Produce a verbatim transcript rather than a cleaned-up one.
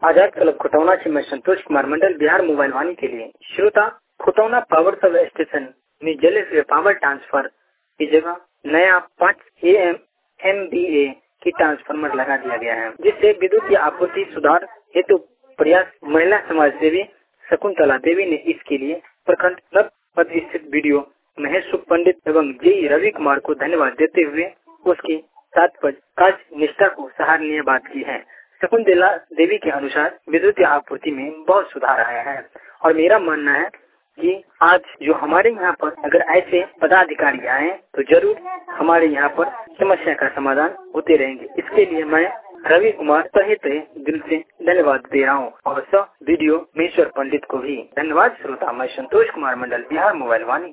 आजाद club Khutauna से मैं Santosh Kumar Mandal Bihar mobile Vaani के लिए। श्रोता, खुटौना पावर सब स्टेशन में जले हुए पावर ट्रांसफर की जगह नया पाँच A M M B A की ट्रांसफार्मर लगा दिया गया है, जिससे विद्युत की आपूर्ति सुधार हेतु प्रयास महिला समाज सेवी शकुंतला देवी ने इसके लिए प्रखंड नव पद स्थित वीडियो महेश सुख पंडित एवं जे रवि कुमार को धन्यवाद देते हुए उसकी तात्पर्य कार्य निष्ठा को सराहनीय बात की है। शकुंतला देवी के अनुसार विद्युत की आपूर्ति में बहुत सुधार आया है और मेरा मानना है कि आज जो हमारे यहाँ पर अगर ऐसे पदाधिकारी आए तो जरूर हमारे यहाँ पर समस्या का समाधान होते रहेंगे। इसके लिए मैं रवि कुमार तहे तहे दिल से धन्यवाद दे रहा हूँ और सब वीडियो महेश्वर पंडित को भी धन्यवाद। श्रोता, मैं संतोष कुमार मंडल बिहार मोबाइल वाणी।